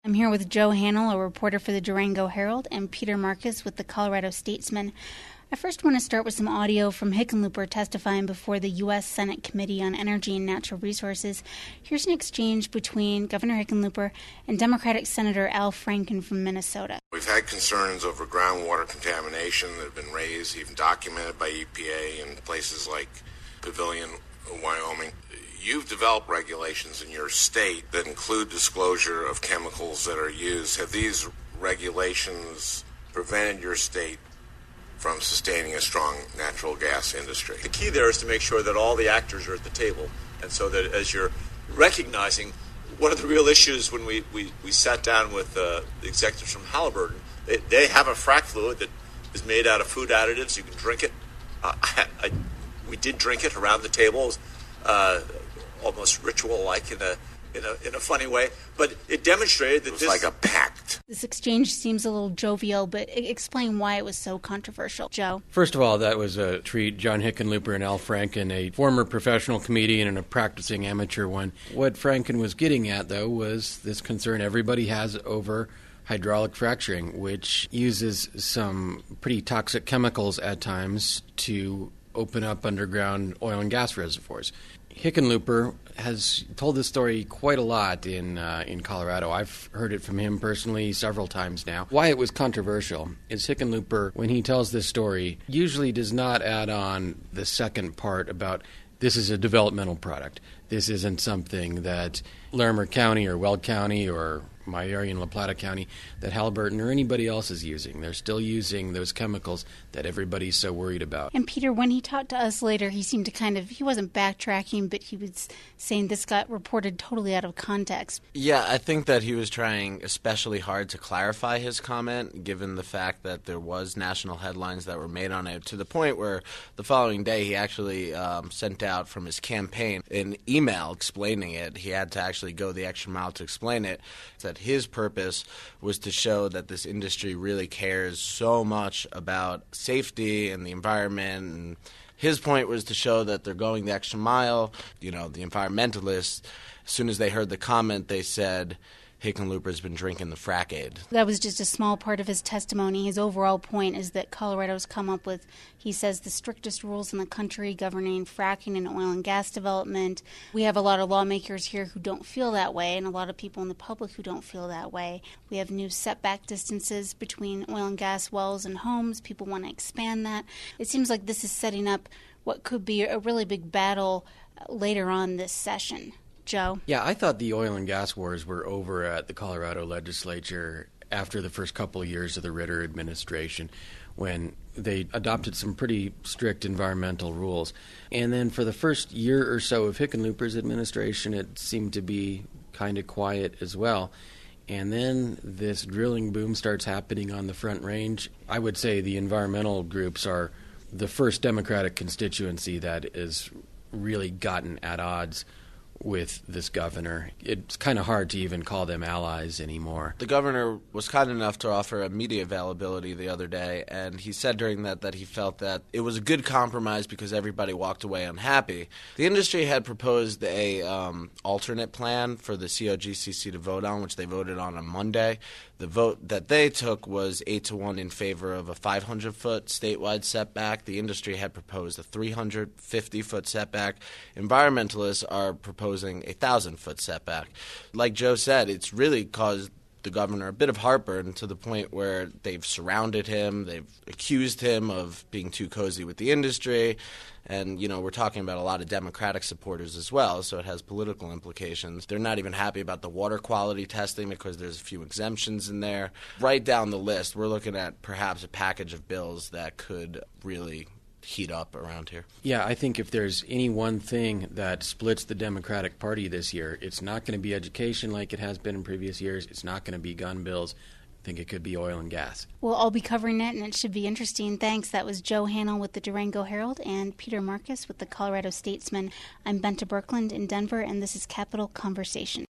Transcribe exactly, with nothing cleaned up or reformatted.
I'm here with Joe Hanel, a reporter for the Durango Herald, and Peter Marcus with the Colorado Statesman. I first want to start with some audio from Hickenlooper testifying before the U S Senate Committee on Energy and Natural Resources. Here's an exchange between Governor Hickenlooper and Democratic Senator Al Franken from Minnesota. We've had concerns over groundwater contamination that have been raised, even documented by E P A in places like Pavilion, Wyoming. You've developed regulations in your state that include disclosure of chemicals that are used. Have these regulations prevented your state from sustaining a strong natural gas industry? The key there is to make sure that all the actors are at the table. And so that as you're recognizing one of the real issues when we, we, we sat down with uh, the executives from Halliburton, they, they have a frac fluid that is made out of food additives. You can drink it. Uh, I, I, we did drink it around the table, uh, almost ritual-like in a In a, in a funny way, but it demonstrated that it was this... like a pact. This exchange seems a little jovial, but explain why it was so controversial. Joe? First of all, that was a treat. John Hickenlooper and Al Franken, a former professional comedian and a practicing amateur one. What Franken was getting at, though, was this concern everybody has over hydraulic fracturing, which uses some pretty toxic chemicals at times to open up underground oil and gas reservoirs. Hickenlooper has told this story quite a lot in uh, in Colorado. I've heard it from him personally several times now. Why it was controversial is Hickenlooper, when he tells this story, usually does not add on the second part about this is a developmental product. This isn't something that Larimer County or Weld County or my area in La Plata County that Halliburton or anybody else is using. They're still using those chemicals that everybody's so worried about. And Peter, when he talked to us later, he seemed to kind of, he wasn't backtracking, but he was saying this got reported totally out of context. Yeah, I think that he was trying especially hard to clarify his comment, given the fact that there was national headlines that were made on it, to the point where the following day he actually um, sent out from his campaign an email explaining it. He had to actually go the extra mile to explain it. That his purpose was to show that this industry really cares so much about safety and the environment, and his point was to show that they're going the extra mile. You know, the environmentalists, as soon as they heard the comment, they said Hickenlooper's been drinking the frack aid. That was just a small part of his testimony. His overall point is that Colorado's come up with, he says, the strictest rules in the country governing fracking and oil and gas development. We have a lot of lawmakers here who don't feel that way, and a lot of people in the public who don't feel that way. We have new setback distances between oil and gas wells and homes. People want to expand that. It seems like this is setting up what could be a really big battle later on this session. Joe? Yeah, I thought the oil and gas wars were over at the Colorado legislature after the first couple of years of the Ritter administration, when they adopted some pretty strict environmental rules. And then for the first year or so of Hickenlooper's administration, it seemed to be kind of quiet as well. And then this drilling boom starts happening on the Front Range. I would say the environmental groups are the first Democratic constituency that is really gotten at odds with this governor. It's kind of hard to even call them allies anymore. The governor was kind enough to offer a media availability the other day, and he said during that that he felt that it was a good compromise because everybody walked away unhappy. The industry had proposed a um, alternate plan for the C O G C C to vote on, which they voted on on Monday. The vote that they took was eight to one in favor of a five hundred foot statewide setback. The industry had proposed a three hundred fifty foot setback. Environmentalists are proposing a one thousand foot setback. Like Joe said, it's really caused the governor a bit of heartburn to the point where they've surrounded him, they've accused him of being too cozy with the industry, and, you know, we're talking about a lot of Democratic supporters as well, so it has political implications. They're not even happy about the water quality testing because there's a few exemptions in there. Right down the list, we're looking at perhaps a package of bills that could really heat up around here. Yeah, I think if there's any one thing that splits the Democratic Party this year, it's not going to be education like it has been in previous years. It's not going to be gun bills. I think it could be oil and gas. We'll all be covering it, and it should be interesting. Thanks. That was Joe Hanel with the Durango Herald and Peter Marcus with the Colorado Statesman. I'm Benta Birkeland in Denver, and this is Capital Conversation.